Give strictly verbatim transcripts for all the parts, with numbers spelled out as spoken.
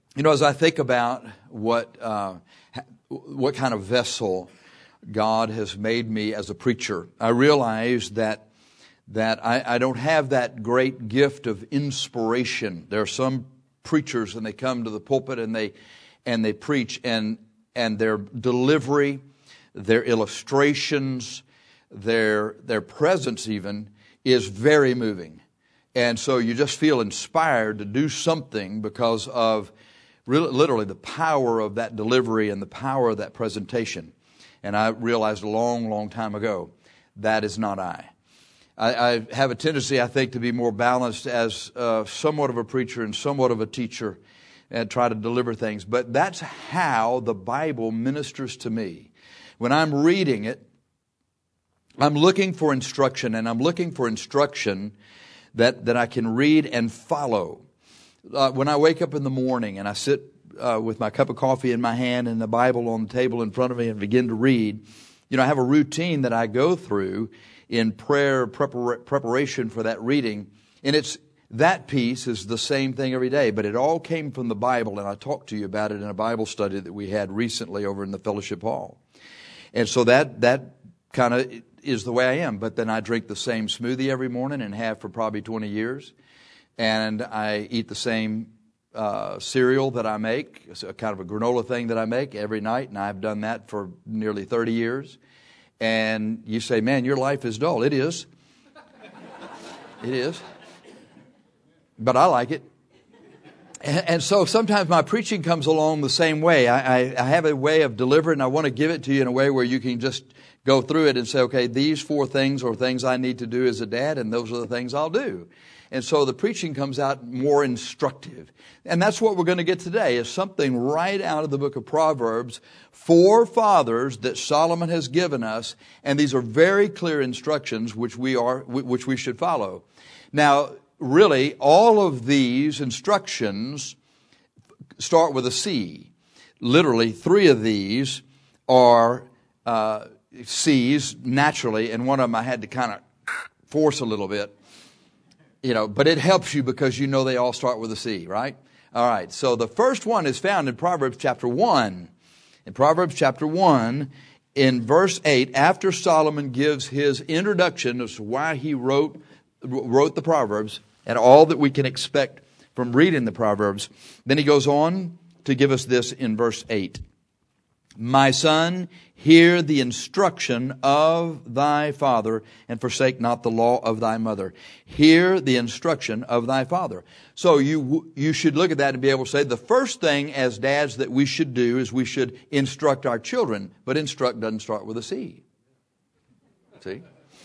You know, as I think about what uh, what kind of vessel God has made me as a preacher, I realize that that I, I don't have that great gift of inspiration. There are some preachers, and they come to the pulpit and they and they preach, and and their delivery, their illustrations, their their presence even is very moving. And so you just feel inspired to do something because of really, literally the power of that delivery and the power of that presentation. And I realized a long, long time ago, that is not I. I, I have a tendency, I think, to be more balanced as uh, somewhat of a preacher and somewhat of a teacher and try to deliver things. But that's how the Bible ministers to me. When I'm reading it, I'm looking for instruction, and I'm looking for instruction that, that I can read and follow. Uh, when I wake up in the morning and I sit uh, with my cup of coffee in my hand and the Bible on the table in front of me and begin to read, you know, I have a routine that I go through in prayer prepar- preparation for that reading. And it's that piece is the same thing every day, but it all came from the Bible, and I talked to you about it in a Bible study that we had recently over in the fellowship hall. And so that that kind of is the way I am. But then I drink the same smoothie every morning and have for probably twenty years. And I eat the same uh, cereal that I make. It's a kind of a granola thing that I make every night, and I've done that for nearly thirty years. And you say, man, your life is dull. It is. It is. But I like it. And, and so sometimes my preaching comes along the same way. I, I, I have a way of delivering, and I want to give it to you in a way where you can just go through it and say, okay, these four things are things I need to do as a dad, and those are the things I'll do. And so the preaching comes out more instructive. And that's what we're going to get today, is something right out of the book of Proverbs, four fathers that Solomon has given us, and these are very clear instructions which we are which we should follow. Now, really, all of these instructions start with a C. Literally, three of these are uh, C's naturally, and one of them I had to kind of force a little bit. You know, but it helps you because you know they all start with a C, right? All right. So the first one is found in Proverbs chapter one. In Proverbs chapter one, in verse eight, after Solomon gives his introduction as to why he wrote wrote the Proverbs and all that we can expect from reading the Proverbs, then he goes on to give us this in verse eight. My son, hear the instruction of thy father, and forsake not the law of thy mother. Hear the instruction of thy father. So you you should look at that and be able to say the first thing as dads that we should do is we should instruct our children. But instruct doesn't start with a C. See?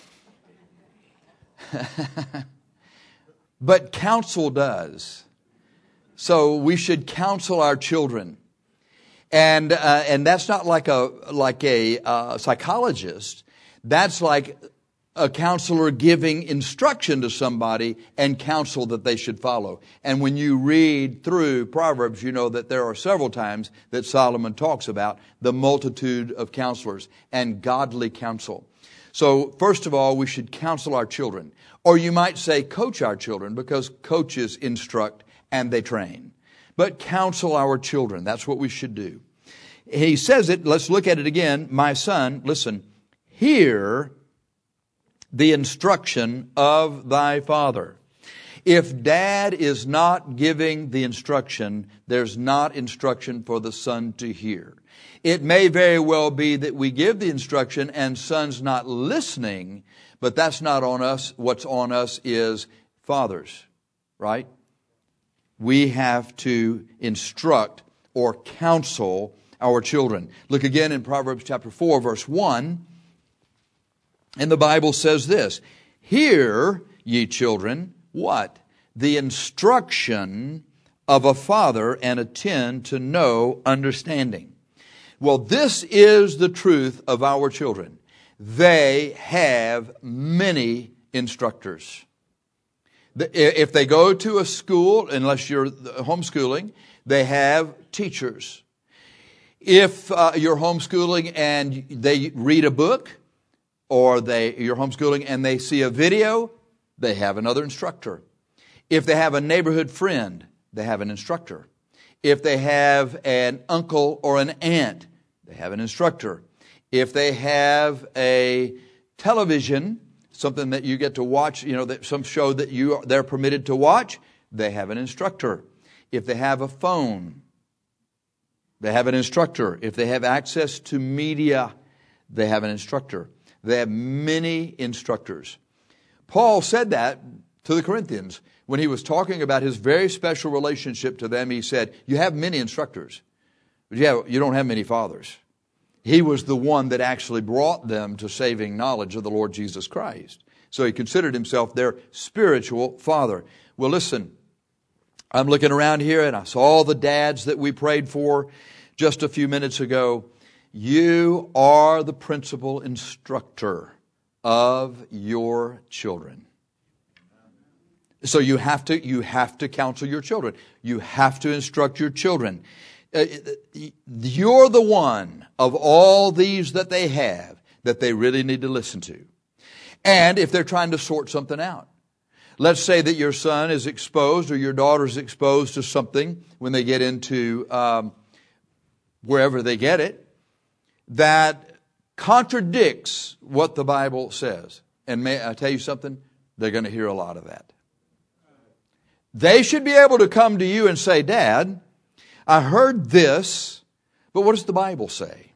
But counsel does. So we should counsel our children. And uh, and that's not like a like a uh, psychologist. That's like a counselor giving instruction to somebody and counsel that they should follow. And when you read through Proverbs, you know that there are several times that Solomon talks about the multitude of counselors and godly counsel. So first of all, we should counsel our children. Or you might say coach our children, because coaches instruct and they train. But counsel our children. That's what we should do. He says it. Let's look at it again. My son, listen, hear the instruction of thy father. If dad is not giving the instruction, there's not instruction for the son to hear. It may very well be that we give the instruction and son's not listening, but that's not on us. What's on us is fathers, right? We have to instruct or counsel our children. Look again in Proverbs chapter four, verse one. And the Bible says this, hear, ye children, what? The instruction of a father, and attend to know understanding. Well, this is the truth of our children. They have many instructors. If they go to a school, unless you're homeschooling, they have teachers. If uh, you're homeschooling and they read a book, or they you're homeschooling and they see a video, they have another instructor. If they have a neighborhood friend, they have an instructor. If they have an uncle or an aunt, they have an instructor. If they have a television, something that you get to watch, you know, that some show that you are, they're permitted to watch, they have an instructor. If they have a phone, they have an instructor. If they have access to media, they have an instructor. They have many instructors. Paul said that to the Corinthians. When he was talking about his very special relationship to them, he said, you have many instructors, but you, have, you don't have many fathers. He was the one that actually brought them to saving knowledge of the Lord Jesus Christ. So he considered himself their spiritual father. Well, listen, I'm looking around here and I saw all the dads that we prayed for just a few minutes ago. You are the principal instructor of your children. So you have to, you have to counsel your children. You have to instruct your children. Uh, you're the one of all these that they have that they really need to listen to. And if they're trying to sort something out. Let's say that your son is exposed or your daughter is exposed to something when they get into um, wherever they get it that contradicts what the Bible says. And may I tell you something? They're going to hear a lot of that. They should be able to come to you and say, Dad, I heard this, but what does the Bible say?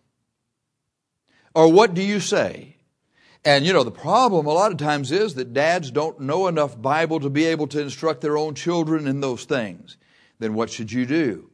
Or what do you say? And you know, the problem a lot of times is that dads don't know enough Bible to be able to instruct their own children in those things. Then what should you do?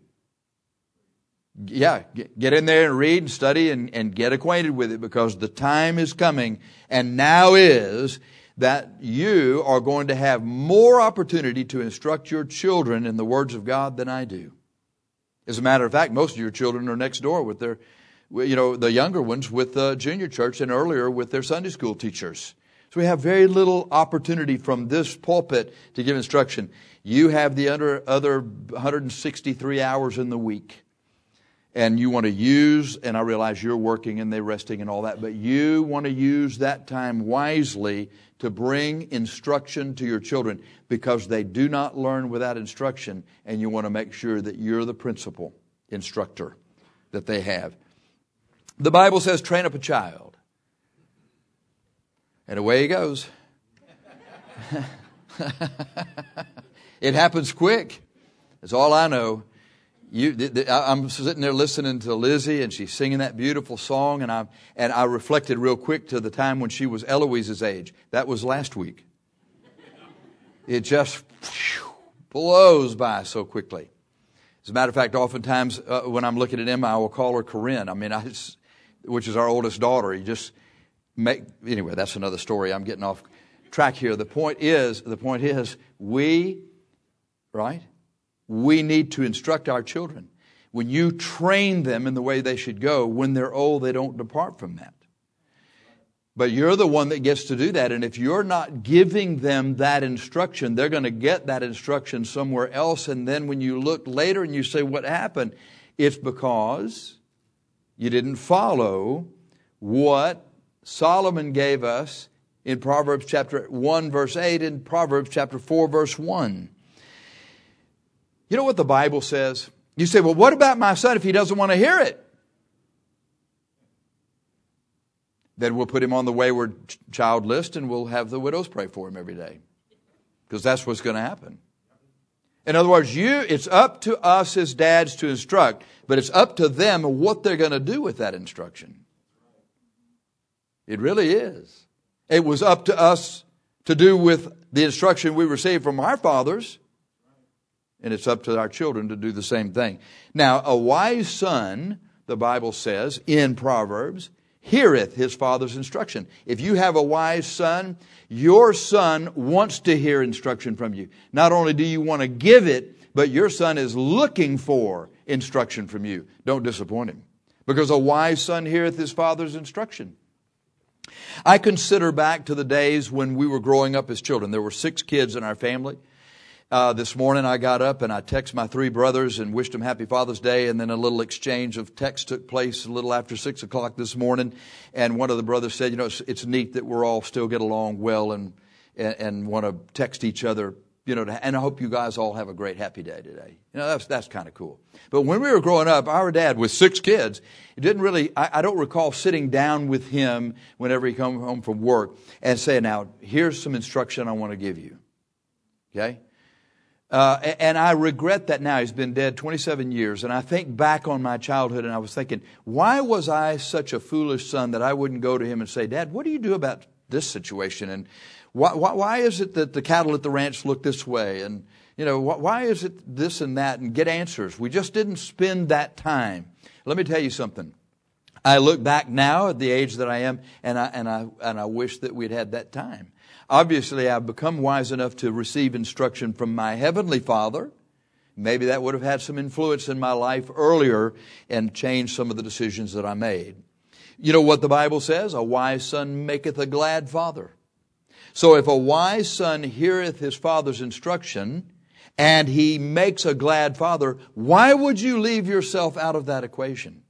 Yeah, get in there and read and study and, and get acquainted with it, because the time is coming, and now is, that you are going to have more opportunity to instruct your children in the words of God than I do. As a matter of fact, most of your children are next door with their, you know, the younger ones with the junior church, and earlier with their Sunday school teachers. So we have very little opportunity from this pulpit to give instruction. You have the other, other one hundred sixty-three hours in the week. And you want to use, and I realize you're working and they're resting and all that, but you want to use that time wisely to bring instruction to your children, because they do not learn without instruction, and you want to make sure that you're the principal instructor that they have. The Bible says, train up a child. And away he goes. It happens quick. That's all I know. You, I'm sitting there listening to Lizzie, and she's singing that beautiful song, and I and I reflected real quick to the time when she was Eloise's age. That was last week. It just whew, blows by so quickly. As a matter of fact, oftentimes uh, when I'm looking at Emma, I will call her Corinne. I mean, I just, which is our oldest daughter. You just make anyway. That's another story. I'm getting off track here. The point is, the point is, we right. We need to instruct our children. When you train them in the way they should go, when they're old, they don't depart from that. But you're the one that gets to do that. And if you're not giving them that instruction, they're going to get that instruction somewhere else. And then when you look later and you say, what happened? It's because you didn't follow what Solomon gave us in Proverbs chapter one, verse eight, and Proverbs chapter four, verse one. You know what the Bible says? You say, well, what about my son if he doesn't want to hear it? Then we'll put him on the wayward child list, and we'll have the widows pray for him every day. Because that's what's going to happen. In other words, you, it's up to us as dads to instruct, but it's up to them what they're going to do with that instruction. It really is. It was up to us to do with the instruction we received from our fathers. And it's up to our children to do the same thing. Now, a wise son, the Bible says in Proverbs, heareth his father's instruction. If you have a wise son, your son wants to hear instruction from you. Not only do you want to give it, but your son is looking for instruction from you. Don't disappoint him. Because a wise son heareth his father's instruction. I consider back to the days when we were growing up as children. There were six kids in our family. Uh, this morning I got up and I texted my three brothers and wished them Happy Father's Day, and then a little exchange of text took place a little after six o'clock this morning. And one of the brothers said, you know, it's, it's neat that we're all still get along well and, and, and want to text each other You know, and I hope you guys all have a great, happy day today. You know, that's that's kind of cool. But when we were growing up, our dad with six kids, it didn't really, I, I don't recall sitting down with him whenever he come home from work and saying, now, here's some instruction I want to give you. Okay? Uh, and I regret that now. He's been dead twenty-seven years. And I think back on my childhood and I was thinking, why was I such a foolish son that I wouldn't go to him and say, Dad, what do you do about this situation? And why, why, why is it that the cattle at the ranch look this way? And, you know, why, why is it this and that? And get answers. We just didn't spend that time. Let me tell you something. I look back now at the age that I am, and I, and I, and I wish that we'd had that time. Obviously, I've become wise enough to receive instruction from my Heavenly Father. Maybe that would have had some influence in my life earlier and changed some of the decisions that I made. You know what the Bible says? A wise son maketh a glad father. So if a wise son heareth his father's instruction and he makes a glad father, why would you leave yourself out of that equation?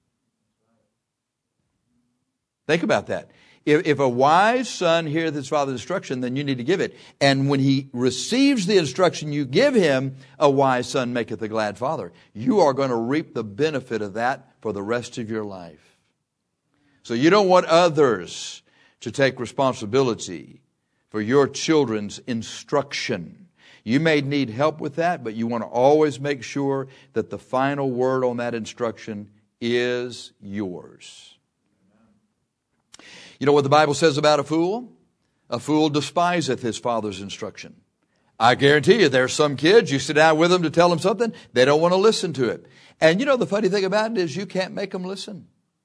Think about that. If, if a wise son heareth his father's instruction, then you need to give it. And when he receives the instruction you give him, a wise son maketh a glad father. You are going to reap the benefit of that for the rest of your life. So you don't want others to take responsibility for your children's instruction. You may need help with that, but you want to always make sure that the final word on that instruction is yours. You know what the Bible says about a fool? A fool despiseth his father's instruction. I guarantee you there's some kids, you sit down with them to tell them something, they don't want to listen to it. And you know the funny thing about it is you can't make them listen.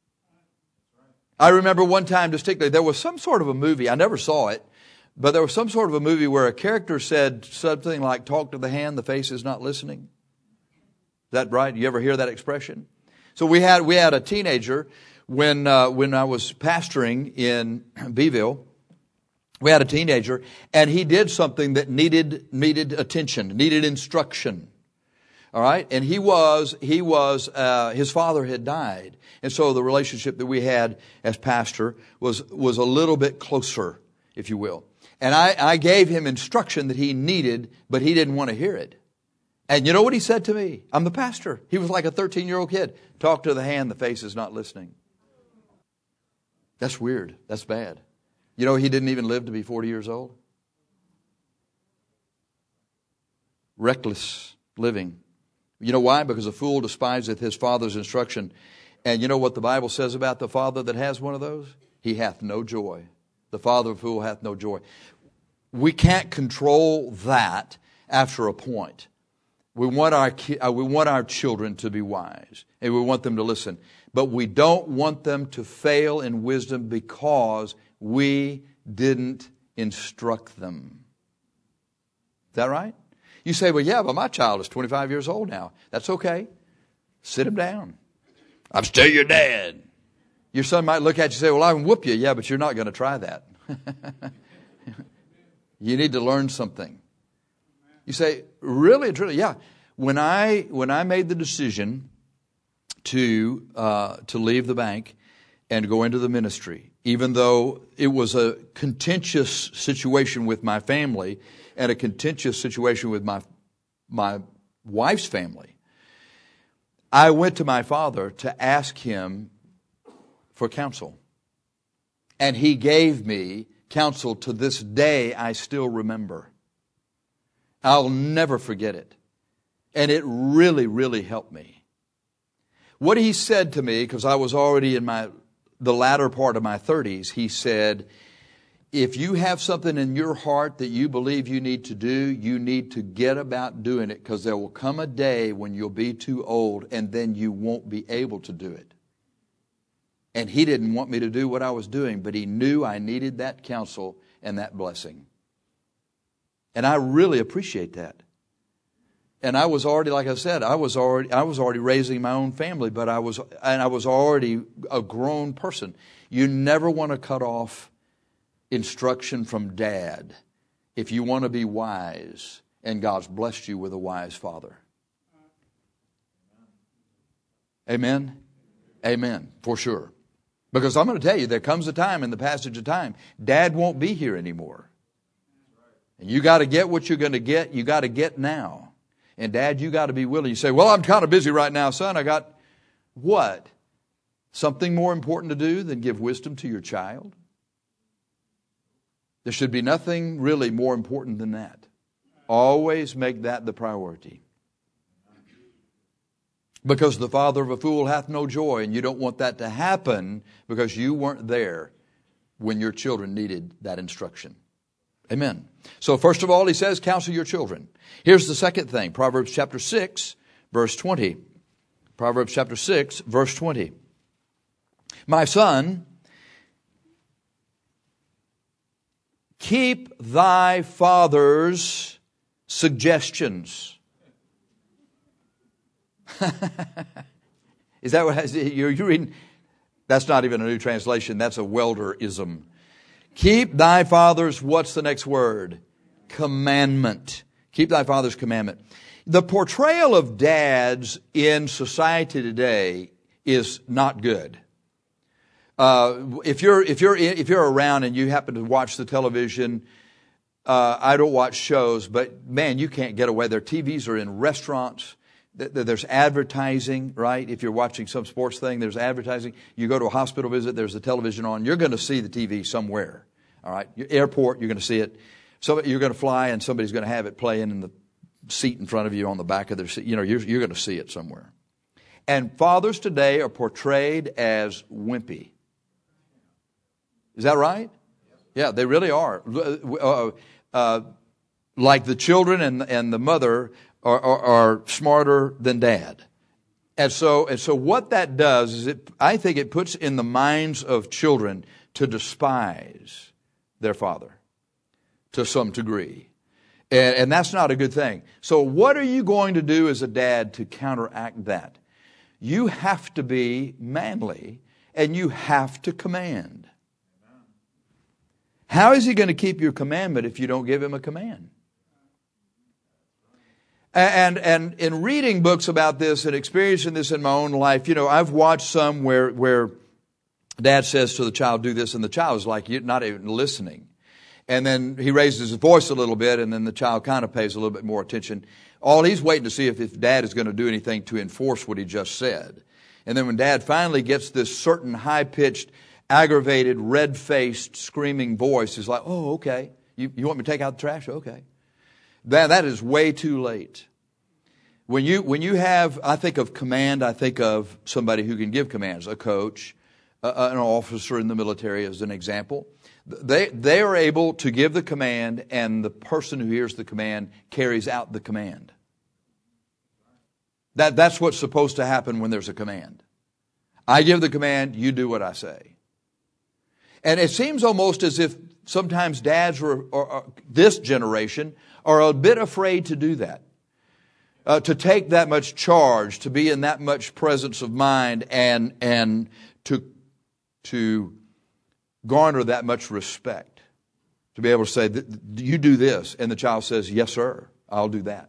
I remember one time distinctly, there was some sort of a movie, I never saw it, but there was some sort of a movie where a character said something like, talk to the hand, the face is not listening. Is that right? You ever hear that expression? So we had we had a teenager when uh, when I was pastoring in Beeville. We had a teenager, and he did something that needed needed attention, needed instruction. All right, and he was he was uh, his father had died, and so the relationship that we had as pastor was was a little bit closer, if you will. And I, I gave him instruction that he needed, but he didn't want to hear it. And you know what he said to me? I'm the pastor. He was like a thirteen-year-old kid. Talk to the hand, the face is not listening. That's weird. That's bad. You know, he didn't even live to be forty years old. Reckless living. You know why? Because a fool despiseth his father's instruction. And you know what the Bible says about the father that has one of those? He hath no joy. The father of a fool hath no joy. We can't control that after a point. We want our we want our children to be wise, and we want them to listen. But we don't want them to fail in wisdom because we didn't instruct them. Is that right? You say, well, yeah, but my child is twenty-five years old now. That's okay. Sit him down. I'm still your dad. Your son might look at you and say, well, I can whoop you. Yeah, but you're not going to try that. You need to learn something. You say, really, truly, yeah. When I when I made the decision to uh, to leave the bank and go into the ministry, even though it was a contentious situation with my family and a contentious situation with my my wife's family, I went to my father to ask him for counsel. And he gave me counsel to this day I still remember. I'll never forget it. And it really, really helped me. What he said to me, because I was already in my the latter part of my thirties, he said, if you have something in your heart that you believe you need to do, you need to get about doing it, because there will come a day when you'll be too old and then you won't be able to do it. And he didn't want me to do what I was doing, but he knew I needed that counsel and that blessing. And I really appreciate that. And I was already, like I said, I was already I was already raising my own family, but I was and I was already a grown person. You never want to cut off instruction from dad if you want to be wise, and God's blessed you with a wise father. Amen? Amen, for sure. Because I'm going to tell you, there comes a time in the passage of time, dad won't be here anymore. And you got to get what you're going to get. You got to get now. And Dad, you got to be willing. You say, well, I'm kind of busy right now, son. I got what? Something more important to do than give wisdom to your child? There should be nothing really more important than that. Always make that the priority. Because the father of a fool hath no joy, and you don't want that to happen because you weren't there when your children needed that instruction. Amen. So first of all, he says, counsel your children. Here's the second thing. Proverbs chapter six, verse twenty. Proverbs chapter six, verse twenty. My son, keep thy father's suggestions. Is that what you're, you're reading? That's not even a new translation. That's a Welderism. Keep thy father's, what's the next word? Commandment. Keep thy father's commandment. The portrayal of dads in society today is not good. Uh, if you're if you're if you're around and you happen to watch the television, uh, I don't watch shows, but man, you can't get away. Their T Vs are in restaurants. There's advertising, right? If you're watching some sports thing, there's advertising. You go to a hospital visit, there's the television on. You're going to see the T V somewhere, all right? Your airport, you're going to see it. So you're going to fly, and somebody's going to have it playing in the seat in front of you on the back of their seat. You know, you're, you're going to see it somewhere. And fathers today are portrayed as wimpy. Is that right? Yeah, they really are. Uh, uh, like the children and, and the mother Are, are, are smarter than dad. And so, and so what that does is it, I think it puts in the minds of children to despise their father to some degree. And, and that's not a good thing. So what are you going to do as a dad to counteract that? You have to be manly and you have to command. How is he going to keep your commandment if you don't give him a command? And, and in reading books about this and experiencing this in my own life, you know, I've watched some where, where dad says to the child, do this, and the child is like, you're not even listening. And then he raises his voice a little bit, and then the child kind of pays a little bit more attention. All he's waiting to see if, if dad is going to do anything to enforce what he just said. And then when dad finally gets this certain high-pitched, aggravated, red-faced, screaming voice, he's like, oh, okay. You, you want me to take out the trash? Okay. That, that is way too late. When you, when you have, I think of command, I think of somebody who can give commands, a coach, uh, an officer in the military as an example. They, they are able to give the command, and the person who hears the command carries out the command. That, that's what's supposed to happen when there's a command. I give the command, you do what I say. And it seems almost as if sometimes dads or, or, or this generation are a bit afraid to do that. Uh, to take that much charge, to be in that much presence of mind, and and to to garner that much respect. To be able to say, you do this, and the child says, yes, sir, I'll do that.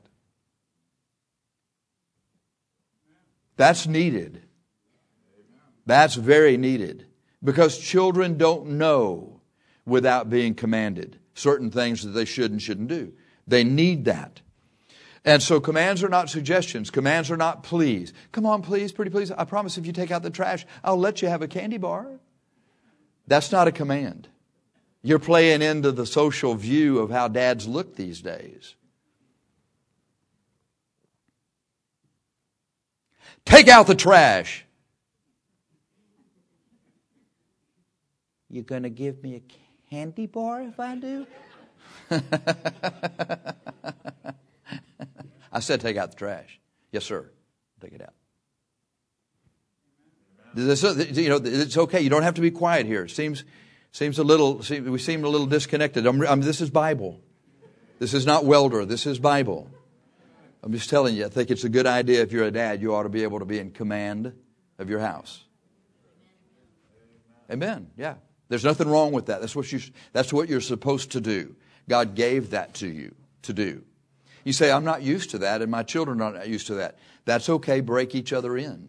That's needed. That's very needed. Because children don't know without being commanded certain things that they should and shouldn't do. They need that. And so commands are not suggestions. Commands are not please. Come on, please, pretty please. I promise if you take out the trash, I'll let you have a candy bar. That's not a command. You're playing into the social view of how dads look these days. Take out the trash. You going to give me a candy bar if I do? I said take out the trash. Yes, sir. Take it out. This, you know, it's okay. You don't have to be quiet here. It seems, seems a little, we seem a little disconnected. I'm, I'm, this is Bible. This is not Welder. This is Bible. I'm just telling you, I think it's a good idea if you're a dad, you ought to be able to be in command of your house. Amen. Yeah. There's nothing wrong with that. That's what you, that's what you're supposed to do. God gave that to you to do. You say, I'm not used to that, and my children are not used to that. That's okay. Break each other in.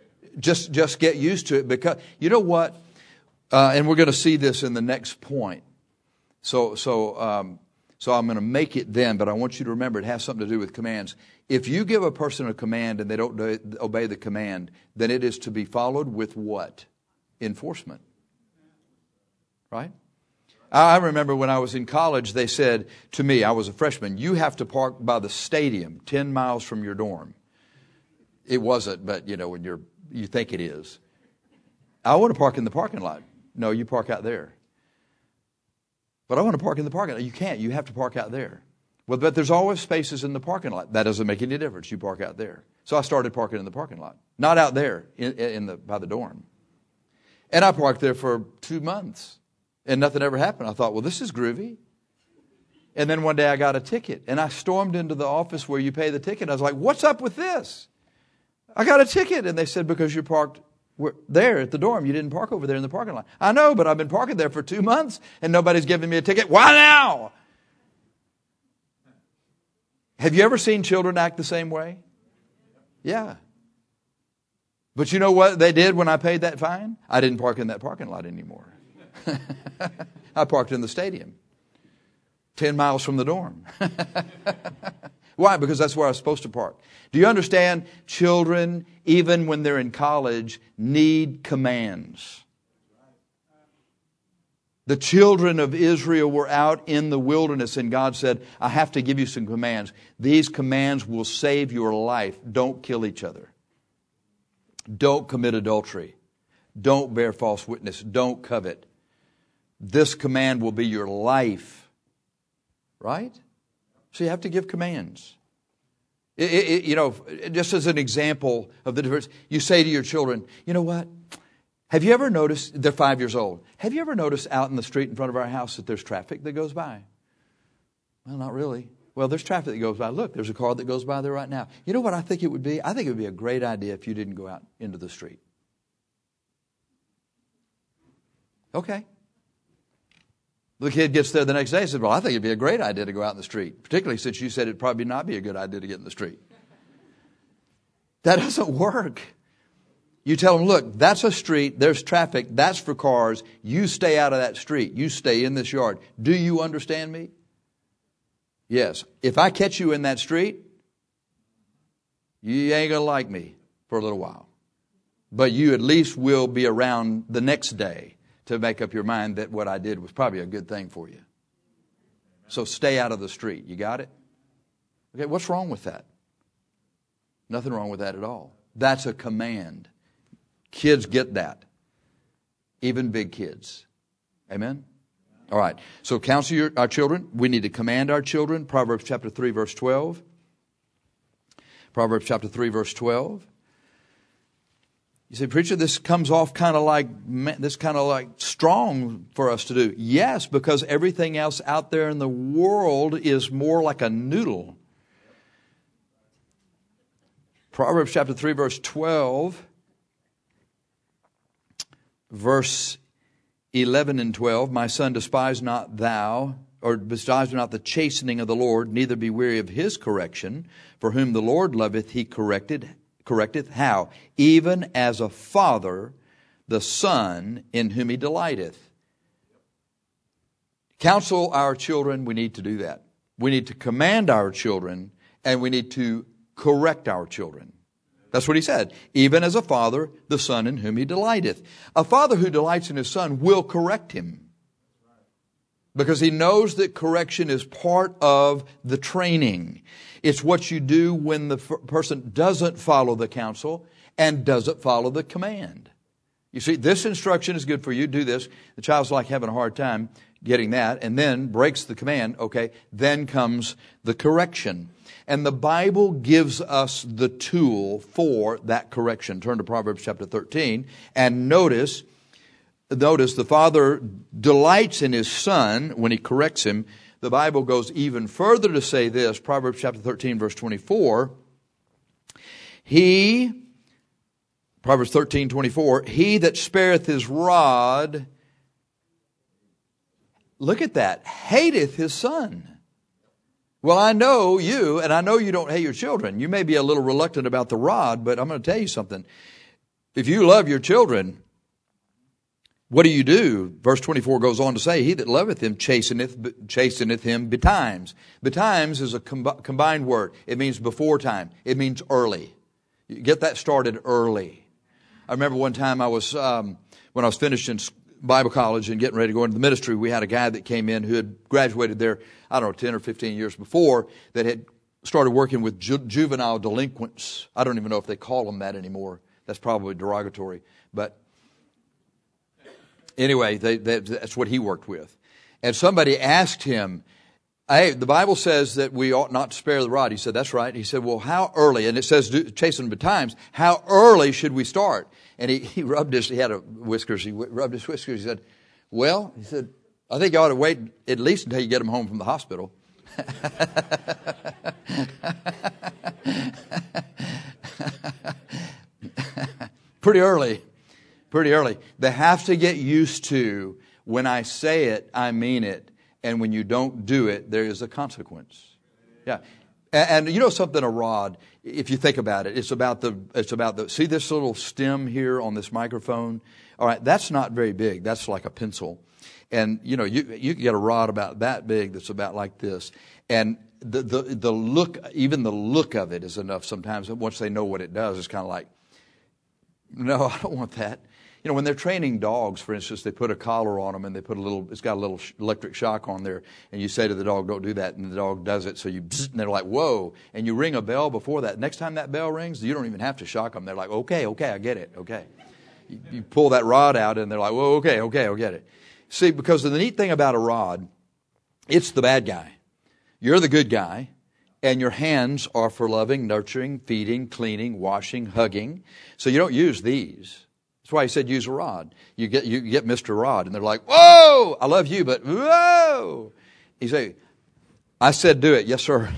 just, just get used to it, because you know what? Uh, and we're going to see this in the next point. So, so, um, so I'm going to make it then, but I want you to remember it has something to do with commands. If you give a person a command and they don't do, obey the command, then it is to be followed with what? Enforcement. Right? I remember when I was in college, they said to me, I was a freshman, you have to park by the stadium ten miles from your dorm. It wasn't, but you know, when you're, you think it is. I want to park in the parking lot. No, you park out there. But I want to park in the parking lot. You can't. You have to park out there. Well, but there's always spaces in the parking lot. That doesn't make any difference. You park out there. So I started parking in the parking lot. Not out there in, in the by the dorm. And I parked there for two months. And nothing ever happened. I thought, well, this is groovy. And then one day I got a ticket. And I stormed into the office where you pay the ticket. I was like, what's up with this? I got a ticket. And they said, because you parked there at the dorm. You didn't park over there in the parking lot. I know, but I've been parking there for two months and nobody's giving me a ticket. Why now? Have you ever seen children act the same way? Yeah. But you know what they did when I paid that fine? I didn't park in that parking lot anymore. I parked in the stadium. Ten miles from the dorm. Why? Because that's where I was supposed to park. Do you understand? Children, even when they're in college, need commands. The children of Israel were out in the wilderness and God said, I have to give you some commands. These commands will save your life. Don't kill each other. Don't commit adultery. Don't bear false witness. Don't covet. This command will be your life. Right? So you have to give commands. It, it, you know, just as an example of the difference, you say to your children, you know what? Have you ever noticed, they're five years old, have you ever noticed out in the street in front of our house that there's traffic that goes by? Well, not really. Well, there's traffic that goes by. Look, there's a car that goes by there right now. You know what I think it would be? I think it would be a great idea if you didn't go out into the street. Okay. The kid gets there the next day and says, well, I think it'd be a great idea to go out in the street, particularly since you said it'd probably not be a good idea to get in the street. That doesn't work. You tell them, look, that's a street, there's traffic, that's for cars. You stay out of that street. You stay in this yard. Do you understand me? Yes. If I catch you in that street, you ain't going to like me for a little while. But you at least will be around the next day to make up your mind that what I did was probably a good thing for you. So stay out of the street. You got it? Okay, what's wrong with that? Nothing wrong with that at all. That's a command. Kids get that. Even big kids. Amen? All right. So counsel your, our children. We need to command our children. Proverbs chapter three, verse twelve. Proverbs chapter three, verse twelve. You say, preacher, this comes off kind of like, this kind of like strong for us to do. Yes, because everything else out there in the world is more like a noodle. Proverbs chapter three, verse twelve. Verse eleven and twelve, my son, despise not thou, or despise not the chastening of the Lord, neither be weary of his correction. For whom the Lord loveth, he corrected, correcteth. How? Even as a father, the son in whom he delighteth. Counsel our children, we need to do that. We need to command our children, and we need to correct our children. That's what he said. Even as a father, the son in whom he delighteth. A father who delights in his son will correct him. Because he knows that correction is part of the training. It's what you do when the person doesn't follow the counsel and doesn't follow the command. You see, this instruction is good for you. Do this. The child's like having a hard time getting that, and then breaks the command. Okay, then comes the correction. And the Bible gives us the tool for that correction. Turn to Proverbs chapter thirteen and notice, notice the father delights in his son when he corrects him. The Bible goes even further to say this, Proverbs chapter thirteen, verse twenty-four. He, Proverbs thirteen, twenty-four, he that spareth his rod, look at that, hateth his son. Well, I know you, and I know you don't hate your children. You may be a little reluctant about the rod, but I'm going to tell you something. If you love your children, What do you do? Verse twenty-four goes on to say, he that loveth him chasteneth, chasteneth him betimes. Betimes is a com- combined word. It means before time. It means early. You get that started early. I remember one time I was, um, when I was finishing Bible college and getting ready to go into the ministry, we had a guy that came in who had graduated there, I don't know, ten or fifteen years before, that had started working with ju- juvenile delinquents. I don't even know if they call them that anymore. That's probably derogatory. But anyway, they, they, that's what he worked with. And somebody asked him, hey, the Bible says that we ought not to spare the rod. He said, that's right. He said, well, how early? And it says, chasten betimes. How early should we start? And he, he rubbed his, he had a whiskers, he rubbed his whiskers. He said, well, he said, I think you ought to wait at least until you get him home from the hospital. Pretty early. Pretty early. They have to get used to, when I say it, I mean it. And when you don't do it, there is a consequence. Yeah. And, and you know something, a rod, if you think about it, it's about the, it's about the, see this little stem here on this microphone? All right, that's not very big. That's like a pencil. And, you know, you, you can get a rod about that big that's about like this. And the, the, the look, even the look of it is enough sometimes. Once they know what it does, it's kind of like, no, I don't want that. You know, when they're training dogs, for instance, they put a collar on them and they put a little, it's got a little electric shock on there. And you say to the dog, don't do that. And the dog does it. So you, and they're like, whoa. And you ring a bell before that. Next time that bell rings, you don't even have to shock them. They're like, okay, okay, I get it. Okay. You, you pull that rod out and they're like, whoa, okay, okay, I get it. See, because the neat thing about a rod, it's the bad guy. You're the good guy. And your hands are for loving, nurturing, feeding, cleaning, washing, hugging. So you don't use these. That's why he said use a rod. You get you get Mister Rod, and they're like, whoa, I love you, but whoa. He say, I said do it. Yes, sir.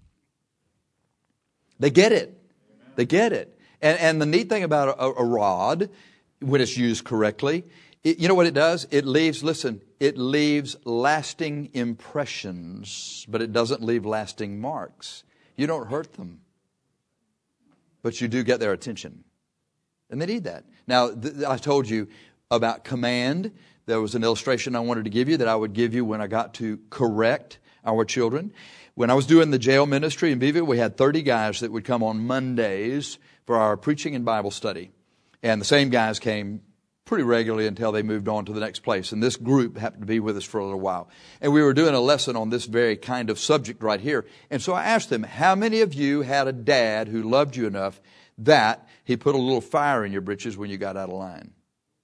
They get it. They get it. And and the neat thing about a, a rod, when it's used correctly, it, you know what it does? It leaves, listen, it leaves lasting impressions, but it doesn't leave lasting marks. You don't hurt them, but you do get their attention. And they need that. Now, th- I told you about command. There was an illustration I wanted to give you that I would give you when I got to correct our children. When I was doing the jail ministry in Beeville, we had thirty guys that would come on Mondays for our preaching and Bible study. And the same guys came pretty regularly until they moved on to the next place. And this group happened to be with us for a little while. And we were doing a lesson on this very kind of subject right here. And so I asked them, how many of you had a dad who loved you enough that he put a little fire in your britches when you got out of line?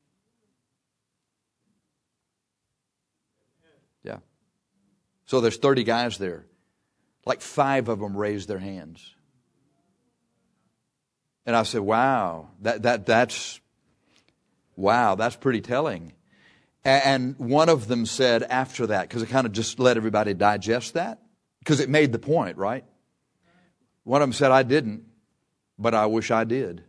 Yeah. So there's thirty guys there. Like five of them raised their hands. And I said, wow, that that that's wow, that's pretty telling. And one of them said after that, because it kind of just let everybody digest that, because it made the point, right? One of them said, I didn't, but I wish I did.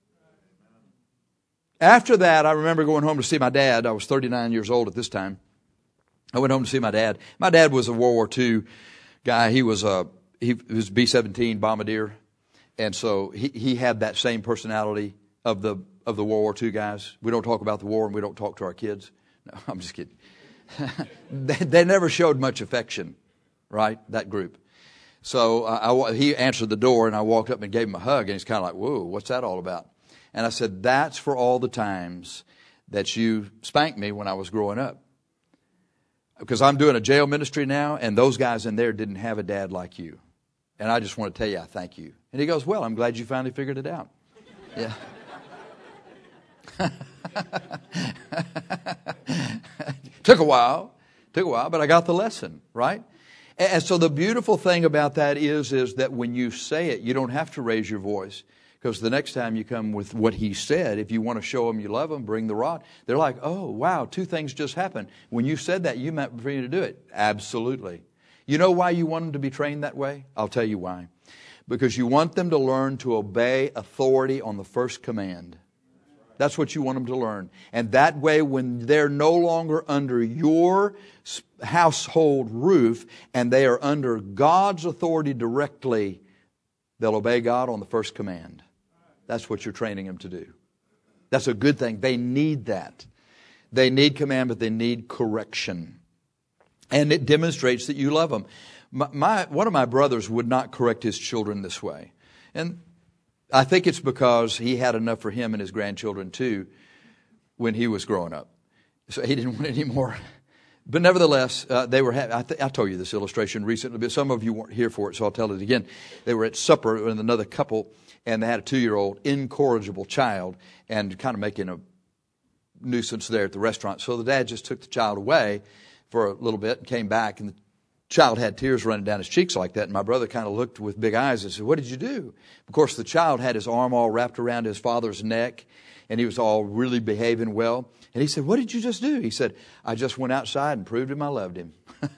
After that, I remember going home to see my dad. I was thirty-nine years old at this time. I went home to see my dad. My dad was a World War Two guy. He was a he was B seventeen bombardier, and so he he had that same personality of the of the World War Two guys. We don't talk about the war, and we don't talk to our kids. No, I'm just kidding. they, they never showed much affection, right? That group. So uh, I, he answered the door, and I walked up and gave him a hug, and he's kind of like, "Whoa, what's that all about?" And I said, "That's for all the times that you spanked me when I was growing up." Because I'm doing a jail ministry now, and those guys in there didn't have a dad like you. And I just want to tell you, I thank you. And he goes, well, I'm glad you finally figured it out. Yeah. Took a while. Took a while, but I got the lesson, right? And so the beautiful thing about that is, is that when you say it, you don't have to raise your voice. Because the next time you come with what he said, if you want to show them you love them, bring the rod. They're like, oh, wow, two things just happened. When you said that, you meant for you to do it. Absolutely. You know why you want them to be trained that way? I'll tell you why. Because you want them to learn to obey authority on the first command. That's what you want them to learn. And that way, when they're no longer under your household roof and they are under God's authority directly, they'll obey God on the first command. That's what you're training them to do. That's a good thing. They need that. They need command, but they need correction. And it demonstrates that you love them. My, my, one of my brothers would not correct his children this way. And I think it's because he had enough for him and his grandchildren too when he was growing up. So he didn't want any more. But nevertheless, uh, they were. Ha- I, th- I told you this illustration recently, but some of you weren't here for it, so I'll tell it again. They were at supper with another couple, and they had a two-year-old incorrigible child, and kind of making a nuisance there at the restaurant. So the dad just took the child away for a little bit and came back, and the child had tears running down his cheeks like that. And my brother kind of looked with big eyes and said, "What did you do?" Of course, the child had his arm all wrapped around his father's neck, and he was all really behaving well. And he said, "What did you just do?" He said, "I just went outside and proved him I loved him."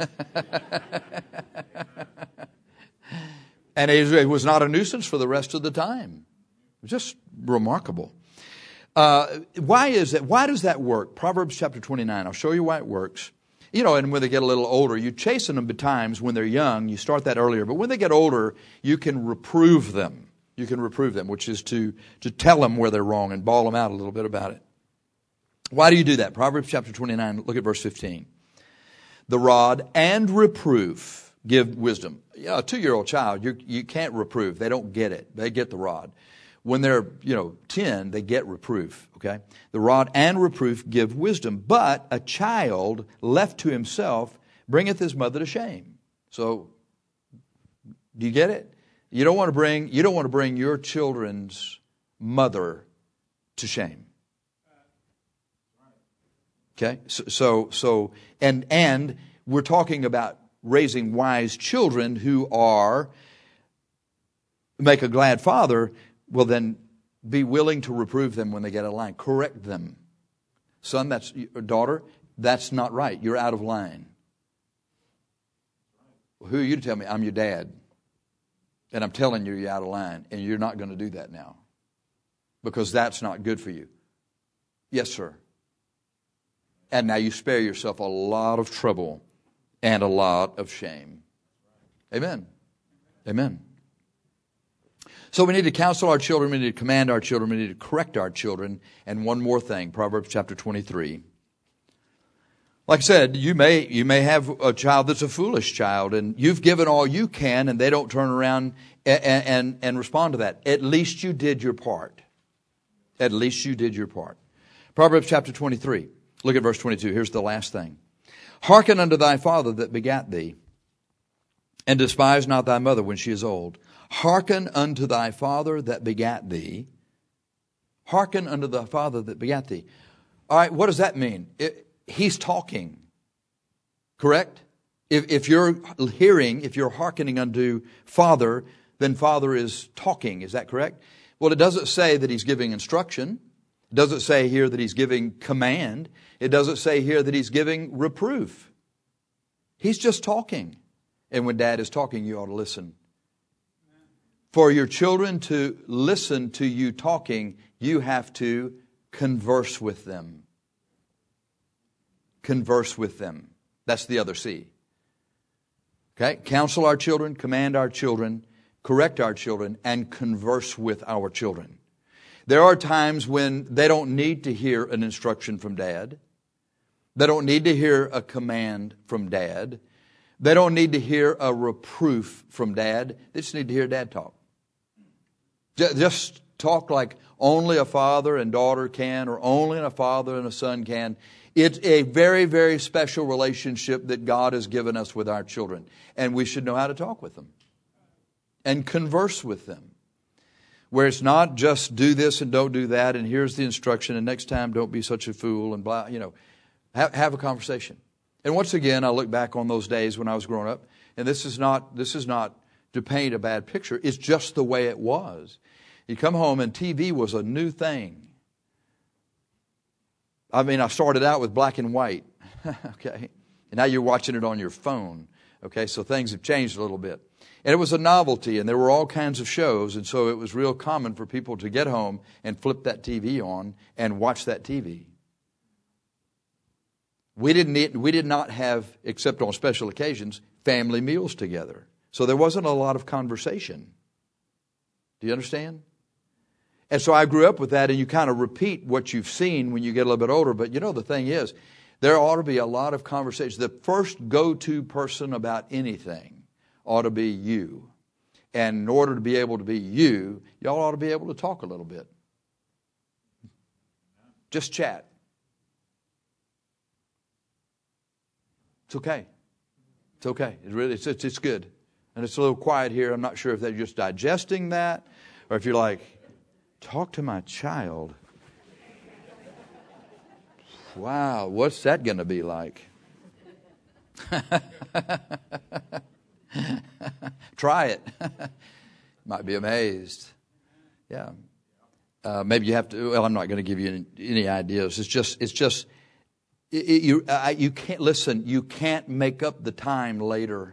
And it was not a nuisance for the rest of the time. It was just remarkable. Uh, why is that? Why does that work? Proverbs chapter twenty-nine. I'll show you why it works. You know, and when they get a little older, you chasten them at times when they're young. You start that earlier. But when they get older, you can reprove them. You can reprove them, which is to, to tell them where they're wrong and bawl them out a little bit about it. Why do you do that? Proverbs chapter twenty-nine, look at verse fifteen. The rod and reproof give wisdom. You know, a two-year-old child, you you can't reprove. They don't get it. They get the rod. When they're, you know, ten, they get reproof, okay? The rod and reproof give wisdom, but a child left to himself bringeth his mother to shame. So, do you get it? You don't want to bring, you don't want to bring your children's mother to shame. Okay? So, so, so and, and we're talking about raising wise children who are, make a glad father. Well, then be willing to reprove them when they get out of line. Correct them. Son, that's daughter, that's not right. You're out of line. Well, who are you to tell me? I'm your dad. And I'm telling you you're out of line. And you're not going to do that now. Because that's not good for you. Yes, sir. And now you spare yourself a lot of trouble and a lot of shame. Amen. Amen. So we need to counsel our children, we need to command our children, we need to correct our children. And one more thing, Proverbs chapter twenty-three. Like I said, you may you may have a child that's a foolish child, and you've given all you can, and they don't turn around and, and, and respond to that. At least you did your part. At least you did your part. Proverbs chapter twenty-three. Look at verse twenty-two. Here's the last thing. Hearken unto thy father that begat thee, and despise not thy mother when she is old. Hearken unto thy father that begat thee. Hearken unto thy father that begat thee. All right, what does that mean? It, he's talking. Correct? If, if you're hearing, if you're hearkening unto father, then father is talking. Is that correct? Well, it doesn't say that he's giving instruction. It doesn't say here that he's giving command. It doesn't say here that he's giving reproof. He's just talking. And when dad is talking, you ought to listen. For your children to listen to you talking, you have to converse with them. Converse with them. That's the other C. Okay? Counsel our children, command our children, correct our children, and converse with our children. There are times when they don't need to hear an instruction from dad. They don't need to hear a command from dad. They don't need to hear a reproof from dad. They just need to hear dad talk. Just talk like only a father and daughter can, or only a father and a son can. It's a very, very special relationship that God has given us with our children. And we should know how to talk with them and converse with them. Where it's not just do this and don't do that, and here's the instruction, and next time don't be such a fool, and blah, you know. Have, have a conversation. And once again, I look back on those days when I was growing up, and this is not this is not to paint a bad picture. It's just the way it was. You come home and T V was a new thing. I mean, I started out with black and white, okay? And now you're watching it on your phone, okay? So things have changed a little bit. And it was a novelty, and there were all kinds of shows, and so it was real common for people to get home and flip that T V on and watch that T V. We didn't need, we did not have, except on special occasions, family meals together. So there wasn't a lot of conversation. Do you understand? And so I grew up with that, and you kind of repeat what you've seen when you get a little bit older. But you know, the thing is, there ought to be a lot of conversations. The first go-to person about anything ought to be you. And in order to be able to be you, y'all ought to be able to talk a little bit. Just chat. It's okay. It's okay. It really, it's, it's, it's good. And it's a little quiet here. I'm not sure if they're just digesting that, or if you're like, talk to my child. Wow, what's that going to be like? Try it. Might be amazed. Yeah. Uh, maybe you have to. Well, I'm not going to give you any, any ideas. It's just. It's just. It, it, you. Uh, you can't listen. You can't make up the time later.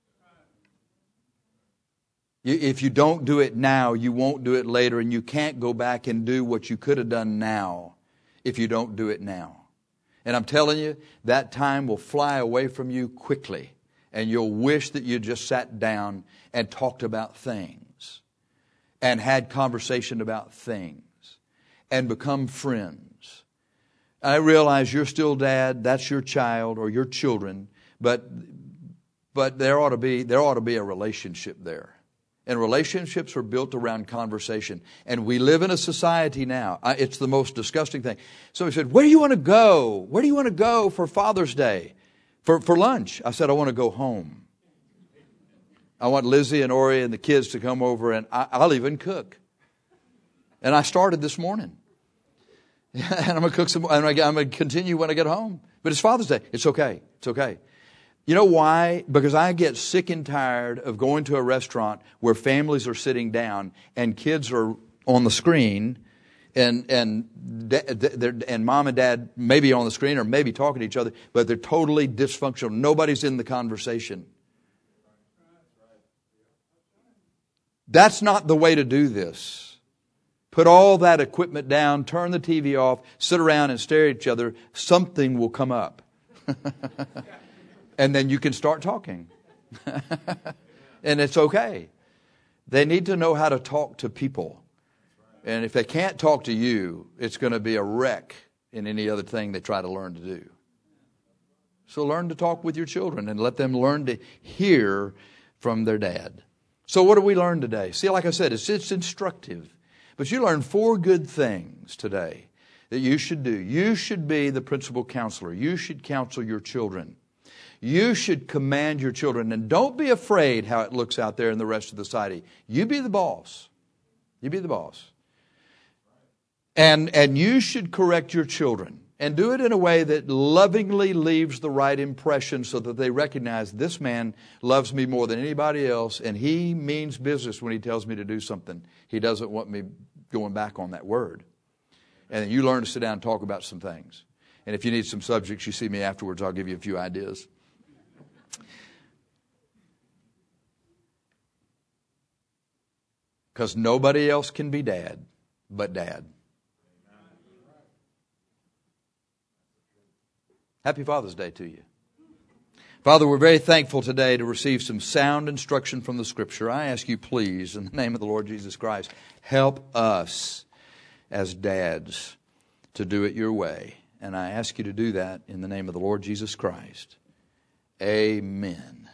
You, if you don't do it now, you won't do it later, and you can't go back and do what you could have done now if you don't do it now. And I'm telling you, that time will fly away from you quickly. And you'll wish that you just sat down and talked about things. And had conversation about things. And become friends. I realize you're still dad, that's your child or your children. But but there ought to be there ought to be a relationship there. And relationships are built around conversation. And we live in a society now. It's the most disgusting thing. So he said, where do you want to go? Where do you want to go for Father's Day? For, for lunch? I said, I want to go home. I want Lizzie and Ori and the kids to come over, and I, I'll even cook. And I started this morning. And I'm going to cook some, and I'm going to continue when I get home. But it's Father's Day. It's okay. It's okay. You know why? Because I get sick and tired of going to a restaurant where families are sitting down and kids are on the screen and and and mom and dad maybe on the screen or maybe talking to each other, but they're totally dysfunctional. Nobody's in the conversation. That's not the way to do this. Put all that equipment down, turn the T V off, sit around and stare at each other. Something will come up. And then you can start talking. And it's okay. They need to know how to talk to people. And if they can't talk to you, it's going to be a wreck in any other thing they try to learn to do. So learn to talk with your children and let them learn to hear from their dad. So what do we learn today? See, like I said, it's, it's instructive. But you learn four good things today that you should do. You should be the principal counselor. You should counsel your children. You should command your children. And don't be afraid how it looks out there in the rest of the society. You be the boss. You be the boss. And, and you should correct your children. And do it in a way that lovingly leaves the right impression so that they recognize this man loves me more than anybody else. And he means business when he tells me to do something. He doesn't want me going back on that word. And then you learn to sit down and talk about some things. And if you need some subjects, you see me afterwards. I'll give you a few ideas. Because nobody else can be dad but dad. Happy Father's Day to you. Father, we're very thankful today to receive some sound instruction from the Scripture. I ask you, please, in the name of the Lord Jesus Christ, help us as dads to do it your way. And I ask you to do that in the name of the Lord Jesus Christ. Amen.